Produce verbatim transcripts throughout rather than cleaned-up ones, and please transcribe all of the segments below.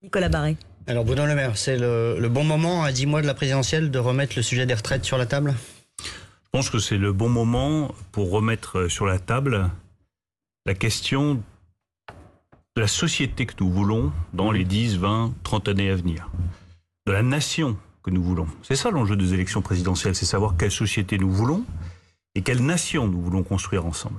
Nicolas Barré. Alors Bruno Le Maire, c'est le, le bon moment à dix mois de la présidentielle de remettre le sujet des retraites sur la table? Je pense que c'est le bon moment pour remettre sur la table la question de la société que nous voulons dans les dix, vingt, trente années à venir. De la nation que nous voulons. C'est ça l'enjeu des élections présidentielles, c'est savoir quelle société nous voulons et quelle nation nous voulons construire ensemble.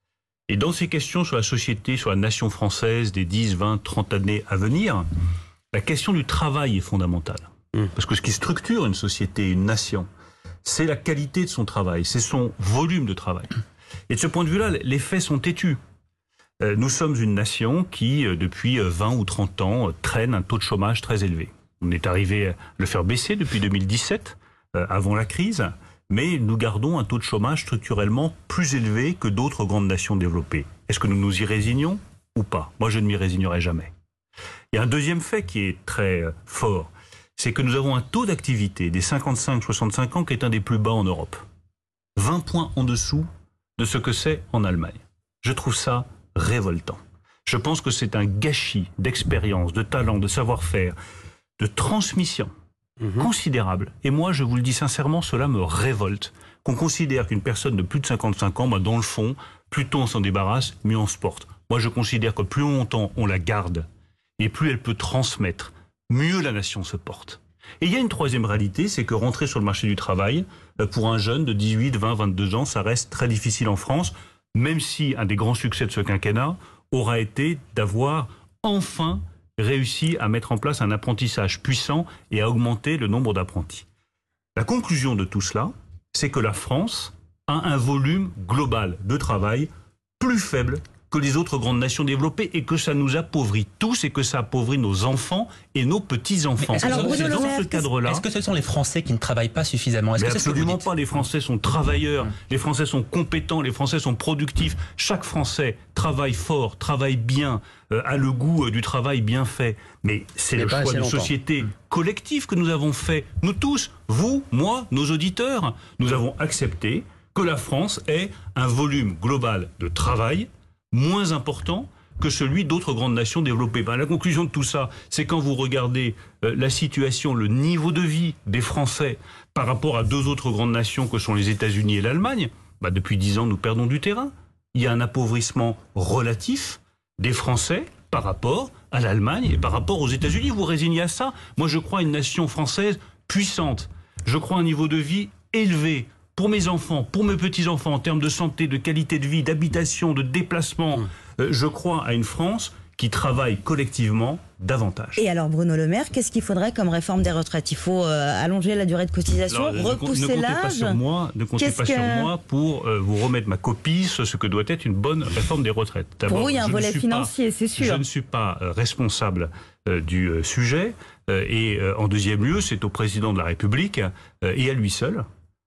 Et dans ces questions sur la société, sur la nation française des dix, vingt, trente années à venir, la question du travail est fondamentale. Mmh. Parce que ce qui structure une société, une nation, c'est la qualité de son travail, c'est son volume de travail. Et de ce point de vue-là, les faits sont têtus. Euh, nous sommes une nation qui, euh, depuis vingt ou trente ans, euh, traîne un taux de chômage très élevé. On est arrivé à le faire baisser depuis deux mille dix-sept, euh, avant la crise, mais nous gardons un taux de chômage structurellement plus élevé que d'autres grandes nations développées. Est-ce que nous nous y résignons ou pas? Moi, je ne m'y résignerai jamais. Il y a un deuxième fait qui est très euh, fort, c'est que nous avons un taux d'activité des cinquante-cinq à soixante-cinq ans qui est un des plus bas en Europe. vingt points en dessous de ce que c'est en Allemagne. Je trouve ça révoltant. Je pense que c'est un gâchis d'expérience, de talent, de savoir-faire, de transmission mmh. considérable. Et moi, je vous le dis sincèrement, cela me révolte. Qu'on considère qu'une personne de plus de cinquante-cinq ans, bah, dans le fond, plus tôt on s'en débarrasse, mieux on se porte. Moi, je considère que plus longtemps on la garde, et plus elle peut transmettre, mieux la nation se porte. Et il y a une troisième réalité, c'est que rentrer sur le marché du travail, pour un jeune de dix-huit, vingt, vingt-deux ans, ça reste très difficile en France, même si un des grands succès de ce quinquennat aura été d'avoir enfin réussi à mettre en place un apprentissage puissant et à augmenter le nombre d'apprentis. La conclusion de tout cela, c'est que la France a un volume global de travail plus faible que les autres grandes nations développées et que ça nous appauvrit tous et que ça appauvrit nos enfants et nos petits-enfants. Alors, c'est dans ce cadre-là. Est-ce que ce sont les Français qui ne travaillent pas suffisamment? Est-ce Mais que absolument pas. Les Français sont travailleurs, mmh. les Français sont compétents, les Français sont productifs. Chaque Français travaille fort, travaille bien, euh, a le goût euh, du travail bien fait. Mais c'est le choix de société mmh. collectif que nous avons fait. Nous tous, vous, moi, nos auditeurs, nous avons accepté que la France ait un volume global de travail moins important que celui d'autres grandes nations développées. Ben, la conclusion de tout ça, c'est quand vous regardez euh, la situation, le niveau de vie des Français par rapport à deux autres grandes nations que sont les États-Unis et l'Allemagne, ben, depuis dix ans, nous perdons du terrain. Il y a un appauvrissement relatif des Français par rapport à l'Allemagne et par rapport aux États-Unis. Vous résignez à ça? Moi, je crois à une nation française puissante. Je crois à un niveau de vie élevé. Pour mes enfants, pour mes petits-enfants, en termes de santé, de qualité de vie, d'habitation, de déplacement, mmh. euh, je crois à une France qui travaille collectivement davantage. Et alors Bruno Le Maire, qu'est-ce qu'il faudrait comme réforme des retraites? Il faut euh, allonger la durée de cotisation, alors, repousser l'âge. Ne comptez pas sur moi, ne comptez pas que... sur moi pour euh, vous remettre ma copie sur ce que doit être une bonne réforme des retraites. Pour vous, il y a un volet financier, c'est sûr. Je ne suis pas euh, responsable euh, du euh, sujet. Euh, et euh, en deuxième lieu, c'est au président de la République euh, et à lui seul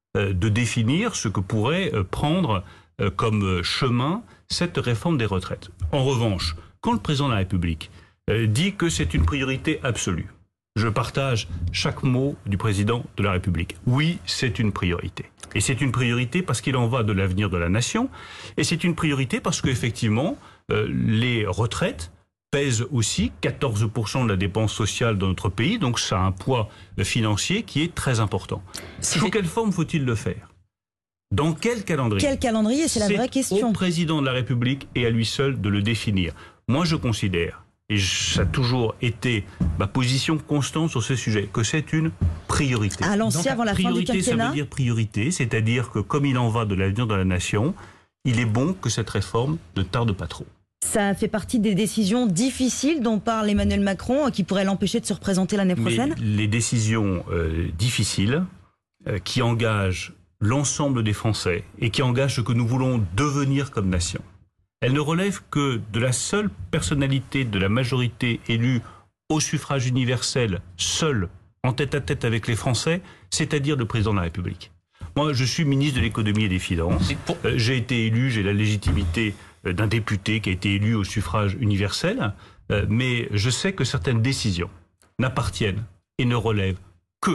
de définir ce que pourrait prendre comme chemin cette réforme des retraites. En revanche, quand le président de la République dit que c'est une priorité absolue, je partage chaque mot du président de la République. Oui, c'est une priorité. Et c'est une priorité parce qu'il en va de l'avenir de la nation, et c'est une priorité parce qu'effectivement, les retraites pèse aussi quatorze pour cent de la dépense sociale dans notre pays, donc ça a un poids financier qui est très important. Sous quelle forme faut-il le faire? Dans quel calendrier? Quel calendrier? C'est la vraie question. C'est au président de la République et à lui seul de le définir. Moi, je considère, et ça a toujours été ma position constante sur ce sujet, que c'est une priorité. À l'ancien, avant la fin du quinquennat. Ça veut dire priorité, c'est-à-dire que comme il en va de l'avenir de la nation, il est bon que cette réforme ne tarde pas trop. Ça fait partie des décisions difficiles dont parle Emmanuel Macron, qui pourraient l'empêcher de se représenter l'année prochaine? Mais les décisions euh, difficiles euh, qui engagent l'ensemble des Français et qui engagent ce que nous voulons devenir comme nation, elles ne relèvent que de la seule personnalité de la majorité élue au suffrage universel, seule, en tête-à-tête avec les Français, c'est-à-dire le président de la République. Moi, je suis ministre de l'économie et des finances. Euh, j'ai été élu, j'ai la légitimité d'un député qui a été élu au suffrage universel, euh, mais je sais que certaines décisions n'appartiennent et ne relèvent que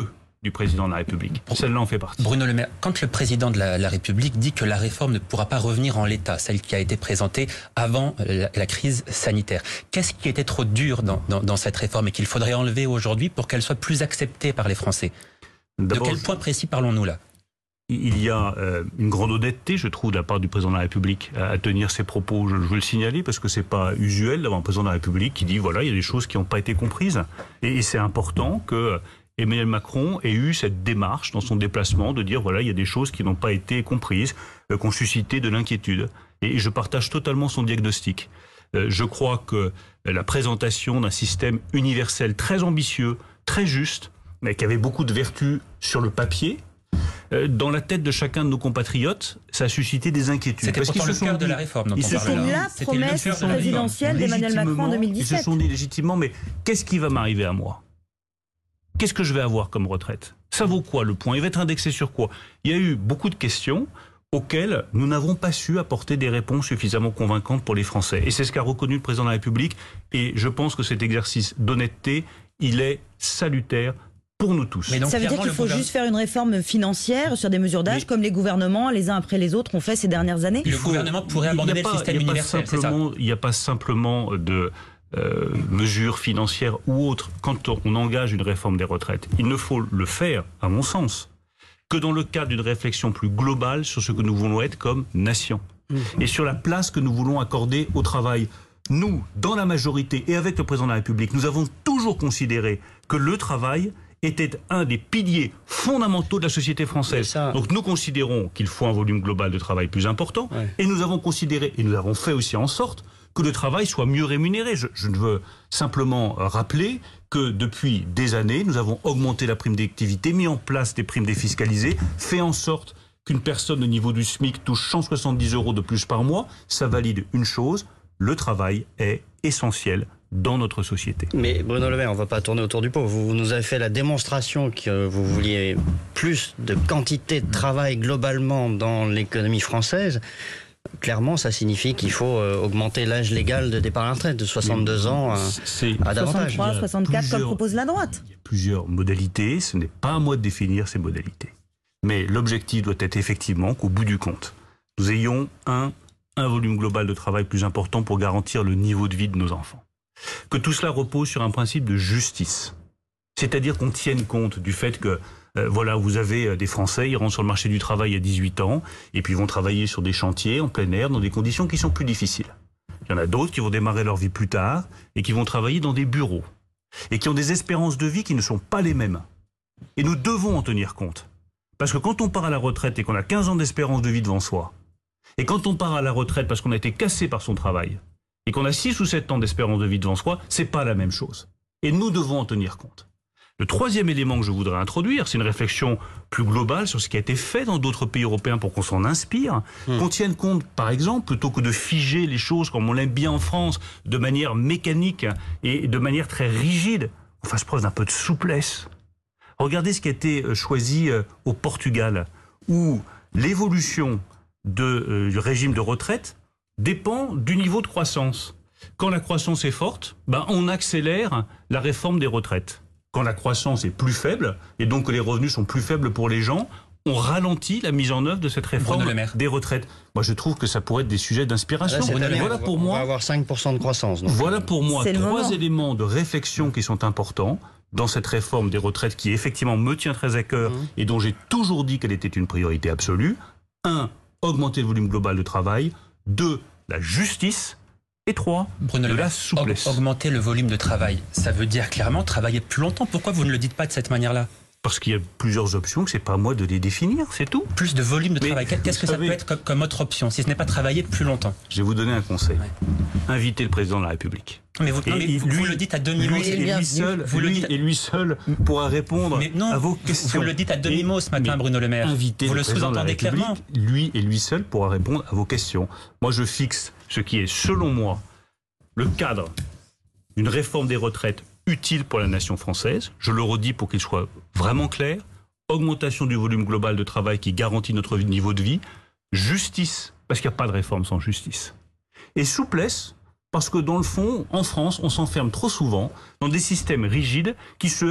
du président de la République. Celle-là en fait partie. Bruno Le Maire, quand le président de la, la République dit que la réforme ne pourra pas revenir en l'état, celle qui a été présentée avant la, la crise sanitaire, qu'est-ce qui était trop dur dans, dans, dans cette réforme et qu'il faudrait enlever aujourd'hui pour qu'elle soit plus acceptée par les Français? De quel point précis parlons-nous là? Il y a euh, une grande honnêteté, je trouve, de la part du président de la République à, à tenir ses propos. Je, je veux le signaler parce que c'est pas usuel d'avoir un président de la République qui dit voilà, il y a des choses qui n'ont pas été comprises. Et, et c'est important que Emmanuel Macron ait eu cette démarche dans son déplacement de dire voilà, il y a des choses qui n'ont pas été comprises, euh, qui ont suscité de l'inquiétude. Et, et je partage totalement son diagnostic. Euh, je crois que la présentation d'un système universel très ambitieux, très juste, mais qui avait beaucoup de vertus sur le papier, euh, dans la tête de chacun de nos compatriotes, ça a suscité des inquiétudes. C'était pourtant le cœur de la réforme dont on C'était parlait. la C'était promesse le cœur de la présidentielle d'Emmanuel Macron en deux mille dix-sept. Ils se sont dit légitimement, mais qu'est-ce qui va m'arriver à moi? Qu'est-ce que je vais avoir comme retraite? Ça vaut quoi le point? Il va être indexé sur quoi? Il y a eu beaucoup de questions auxquelles nous n'avons pas su apporter des réponses suffisamment convaincantes pour les Français. Et c'est ce qu'a reconnu le président de la République. Et je pense que cet exercice d'honnêteté, il est salutaire pour nous tous. Mais donc, ça veut dire qu'il faut juste faire une réforme financière sur des mesures d'âge, mais comme les gouvernements, les uns après les autres, ont fait ces dernières années. Le faut, gouvernement pourrait abandonner le système universel, c'est ça? Il n'y a pas simplement de euh, mesures financières ou autres. Quand on engage une réforme des retraites, il ne faut le faire, à mon sens, que dans le cadre d'une réflexion plus globale sur ce que nous voulons être comme nation. Mmh. Et sur la place que nous voulons accorder au travail. Nous, dans la majorité et avec le président de la République, nous avons toujours considéré que le travail était un des piliers fondamentaux de la société française. Ça... Donc nous considérons qu'il faut un volume global de travail plus important, ouais. Et nous avons considéré, et nous avons fait aussi en sorte, que le travail soit mieux rémunéré. Je, je ne veux simplement rappeler que depuis des années, nous avons augmenté la prime d'activité, mis en place des primes défiscalisées, fait en sorte qu'une personne au niveau du SMIC touche cent soixante-dix euros de plus par mois. Ça valide une chose, le travail est essentiel dans notre société. Mais Bruno Le Maire, on ne va pas tourner autour du pot. Vous nous avez fait la démonstration que vous vouliez plus de quantité de travail globalement dans l'économie française. Clairement, ça signifie qu'il faut augmenter l'âge légal de départ à la retraite de soixante-deux ans à, à davantage. soixante-trois, soixante-quatre, comme propose la droite. Il y a plusieurs modalités. Ce n'est pas à moi de définir ces modalités. Mais l'objectif doit être effectivement qu'au bout du compte, nous ayons un, un volume global de travail plus important pour garantir le niveau de vie de nos enfants. Que tout cela repose sur un principe de justice. C'est-à-dire qu'on tienne compte du fait que, euh, voilà, vous avez des Français, ils rentrent sur le marché du travail à dix-huit ans, et puis ils vont travailler sur des chantiers, en plein air, dans des conditions qui sont plus difficiles. Il y en a d'autres qui vont démarrer leur vie plus tard, et qui vont travailler dans des bureaux, et qui ont des espérances de vie qui ne sont pas les mêmes. Et nous devons en tenir compte. Parce que quand on part à la retraite et qu'on a quinze ans d'espérance de vie devant soi, et quand on part à la retraite parce qu'on a été cassé par son travail, et qu'on a six ou sept ans d'espérance de vie devant soi, c'est pas la même chose. Et nous devons en tenir compte. Le troisième élément que je voudrais introduire, c'est une réflexion plus globale sur ce qui a été fait dans d'autres pays européens pour qu'on s'en inspire, mmh. qu'on tienne compte, par exemple, plutôt que de figer les choses comme on l'aime bien en France, de manière mécanique et de manière très rigide, on fasse preuve d'un peu de souplesse. Regardez ce qui a été choisi au Portugal, où l'évolution de, euh, du régime de retraite dépend du niveau de croissance. Quand la croissance est forte, ben on accélère la réforme des retraites. Quand la croissance est plus faible, et donc que les revenus sont plus faibles pour les gens, on ralentit la mise en œuvre de cette réforme des retraites. Moi, je trouve que ça pourrait être des sujets d'inspiration. Voilà pour moi. On va avoir cinq pour cent de croissance. Donc. Voilà pour moi trois éléments de réflexion qui sont importants dans cette réforme des retraites qui, effectivement, me tient très à cœur mmh. et dont j'ai toujours dit qu'elle était une priorité absolue. Un, augmenter le volume global de travail. Deux, la justice. Et trois, Bruno de Le Maire, la souplesse. Augmenter le volume de travail, ça veut dire clairement travailler plus longtemps. Pourquoi vous ne le dites pas de cette manière-là? Parce qu'il y a plusieurs options, que c'est pas à moi de les définir, c'est tout. Plus de volume de Mais travail, qu'est-ce que ça savez, peut être comme, comme autre option, si ce n'est pas travailler plus longtemps? Je vais vous donner un conseil. Ouais. Invitez le président de la République. Mais vous, non, mais et vous, lui, vous le dites à demi-mot. Lui, et lui seul, vous lui le dites... et lui seul pourra répondre mais non, à vos questions. Vous le dites à demi-mot ce matin, Bruno Le Maire. Invitez vous le, le sous-entendez clairement. Lui et lui seul pourra répondre à vos questions. Moi, je fixe ce qui est, selon moi, le cadre d'une réforme des retraites utile pour la nation française. Je le redis pour qu'il soit vraiment clair. Augmentation du volume global de travail qui garantit notre niveau de vie. Justice, parce qu'il n'y a pas de réforme sans justice. Et souplesse, parce que dans le fond, en France, on s'enferme trop souvent dans des systèmes rigides qui se heurtent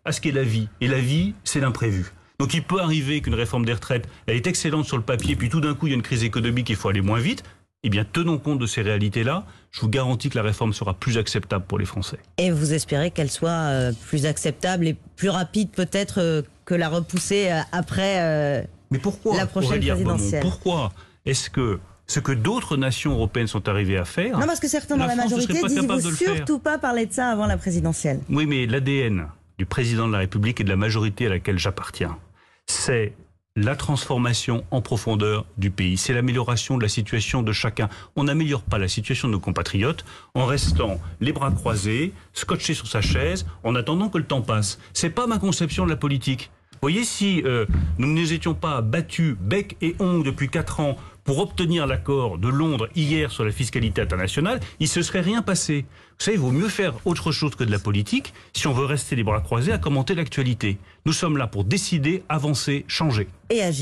à ce qu'est la vie. Et la vie, c'est l'imprévu. Donc il peut arriver qu'une réforme des retraites, elle est excellente sur le papier, puis tout d'un coup il y a une crise économique, il faut aller moins vite. Eh bien, tenons compte de ces réalités-là. Je vous garantis que la réforme sera plus acceptable pour les Français. Et vous espérez qu'elle soit euh, plus acceptable et plus rapide peut-être euh, que la repousser euh, après euh, Mais pourquoi, la prochaine Aurélie Arbomont, présidentielle. Pourquoi est-ce que ce que d'autres nations européennes sont arrivées à faire... Non, parce que certains dans la, France ne majorité serait pas disent qu'il ne capable faut de le faire. surtout pas parler de ça avant la présidentielle. Oui, mais l'A D N du président de la République et de la majorité à laquelle j'appartiens, c'est la transformation en profondeur du pays. C'est l'amélioration de la situation de chacun. On n'améliore pas la situation de nos compatriotes en restant les bras croisés, scotché sur sa chaise, en attendant que le temps passe. C'est pas ma conception de la politique. Vous voyez, si euh, nous ne nous étions pas battus bec et ongles depuis quatre ans pour obtenir l'accord de Londres hier sur la fiscalité internationale, il ne se serait rien passé. Vous savez, il vaut mieux faire autre chose que de la politique si on veut rester les bras croisés à commenter l'actualité. Nous sommes là pour décider, avancer, changer. Et agir.